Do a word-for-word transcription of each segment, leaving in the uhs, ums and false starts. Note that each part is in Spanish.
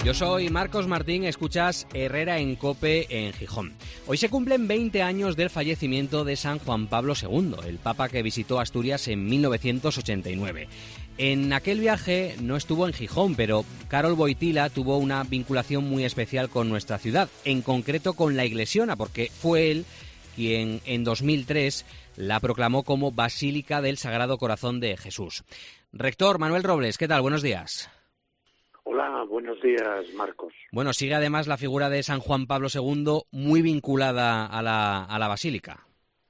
Yo soy Marcos Martín, escuchas Herrera en COPE en Gijón. Hoy se cumplen veinte años del fallecimiento de San Juan Pablo segundo, el Papa que visitó Asturias en mil novecientos ochenta y nueve. En aquel viaje no estuvo en Gijón, pero Karol Wojtyła tuvo una vinculación muy especial con nuestra ciudad, en concreto con la Iglesiona, porque fue él quien en dos mil tres la proclamó como Basílica del Sagrado Corazón de Jesús. Rector Manuel Robles, ¿qué tal? Buenos días. Hola, buenos días, Marcos. Bueno, sigue además la figura de San Juan Pablo segundo muy vinculada a la, a la Basílica.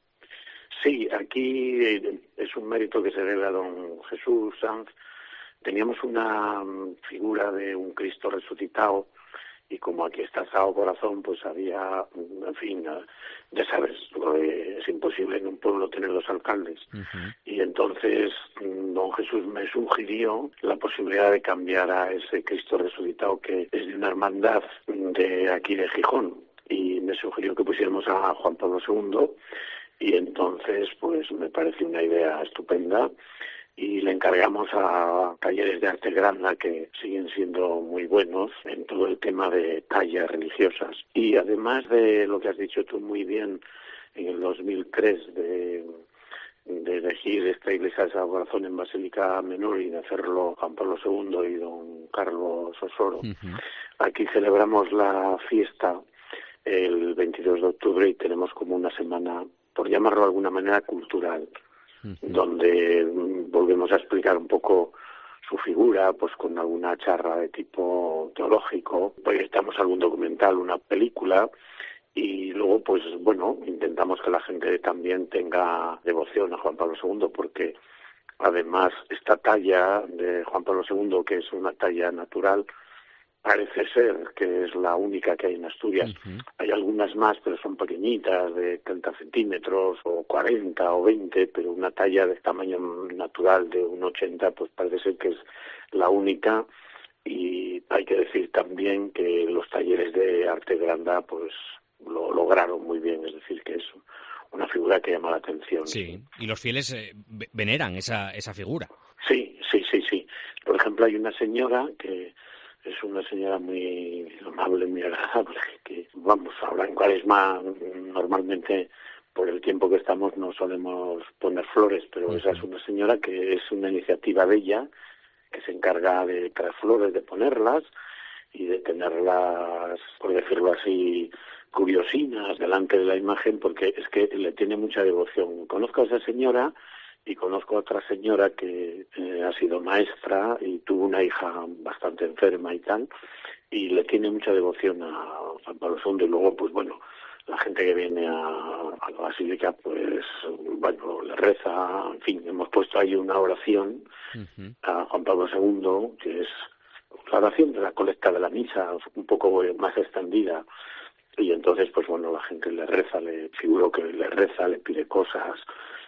Sí, aquí es un mérito que se debe a don Jesús Sanz. Teníamos una figura de un Cristo resucitado y como aquí está el Sagrado Corazón, pues había, en fin, ya sabes, es imposible en un pueblo tener dos alcaldes. Uh-huh. Y entonces don Jesús me sugirió la posibilidad de cambiar a ese Cristo resucitado que es de una hermandad de aquí de Gijón. Y me sugirió que pusiéramos a Juan Pablo segundo y entonces pues me pareció una idea estupenda. Y le encargamos a talleres de arte granda que siguen siendo muy buenos en todo el tema de tallas religiosas. Y además de lo que has dicho tú muy bien en el dos mil tres de, de elegir esta iglesia de Sagrado Corazón en Basílica Menor y de hacerlo Juan Pablo segundo y don Carlos Osoro, uh-huh. Aquí celebramos la fiesta el veintidós de octubre y tenemos como una semana, por llamarlo de alguna manera, cultural, donde volvemos a explicar un poco su figura, pues con alguna charla de tipo teológico, proyectamos algún documental, una película, y luego, pues bueno, intentamos que la gente también tenga devoción a Juan Pablo segundo, porque además esta talla de Juan Pablo segundo, que es una talla natural, parece ser que es la única que hay en Asturias. Uh-huh. Hay algunas más, pero son pequeñitas, de treinta centímetros, o cuarenta, o veinte, pero una talla de tamaño natural de un ochenta, pues parece ser que es la única. Y hay que decir también que los talleres de arte granda, pues lo lograron muy bien, es decir, que es una figura que llama la atención. Sí, y los fieles eh, veneran esa, esa figura. Sí, sí, sí, sí. Por ejemplo, hay una señora que es una señora muy amable, muy agradable, que vamos, ahora en Cuaresma normalmente por el tiempo que estamos no solemos poner flores, pero uh-huh. Esa es una señora que es una iniciativa de ella, que se encarga de traer flores, de ponerlas y de tenerlas, por decirlo así, curiosinas delante de la imagen, porque es que le tiene mucha devoción. Conozco a esa señora y conozco a otra señora que eh, ha sido maestra y tuvo una hija bastante enferma y tal, y le tiene mucha devoción a Juan Pablo segundo, y luego, pues bueno, la gente que viene a, a la Basílica, pues, bueno, le reza, en fin, hemos puesto ahí una oración uh-huh. a Juan Pablo segundo, que es la oración de la colecta de la misa, un poco más extendida, y entonces, pues bueno, la gente le reza, le figuro que le reza, le pide cosas,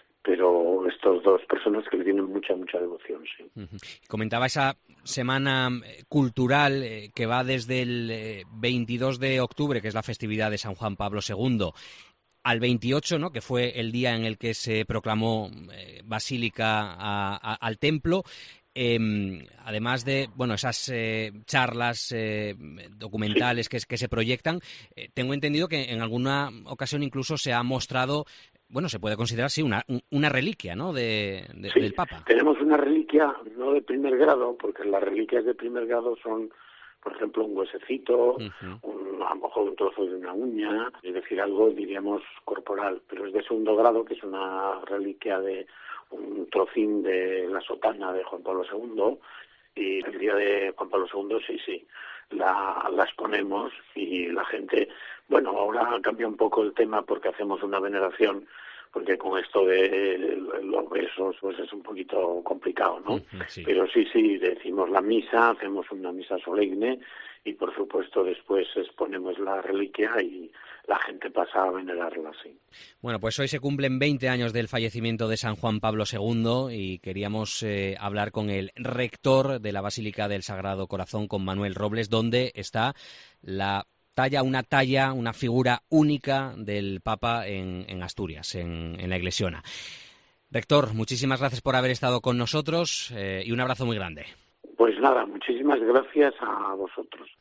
pero estos dos personas que le tienen mucha, mucha devoción, sí. Uh-huh. Comentaba esa semana cultural eh, que va desde el eh, veintidós de octubre, que es la festividad de San Juan Pablo segundo, al veintiocho, ¿no?, que fue el día en el que se proclamó eh, Basílica a, a, al templo. Eh, además de, bueno, esas eh, charlas eh, documentales que, que se proyectan, eh, tengo entendido que en alguna ocasión incluso se ha mostrado, bueno, se puede considerar, sí, una, una reliquia, ¿no?, de, de, sí, del Papa. Tenemos una reliquia, no de primer grado, porque las reliquias de primer grado son, por ejemplo, un huesecito, uh-huh. un, a lo mejor un trozo de una uña, es decir, algo, diríamos, corporal, pero es de segundo grado, que es una reliquia de un trocín de la sotana de Juan Pablo segundo, y el día de Juan Pablo segundo, sí, sí, la, las ponemos y la gente, bueno, ahora cambia un poco el tema porque hacemos una veneración, porque con esto de los besos pues es un poquito complicado, ¿no? Uh-huh, sí. Pero sí, sí, decimos la misa, hacemos una misa solemne y por supuesto después exponemos la reliquia y la gente pasa a venerarla, sí. Bueno, pues hoy se cumplen veinte años del fallecimiento de San Juan Pablo segundo y queríamos eh, hablar con el rector de la Basílica del Sagrado Corazón, con Manuel Robles, donde está la talla, una talla, una figura única del Papa en, en Asturias, en, en la Iglesiona. Rector, muchísimas gracias por haber estado con nosotros eh, y un abrazo muy grande. Pues nada, muchísimas gracias a vosotros.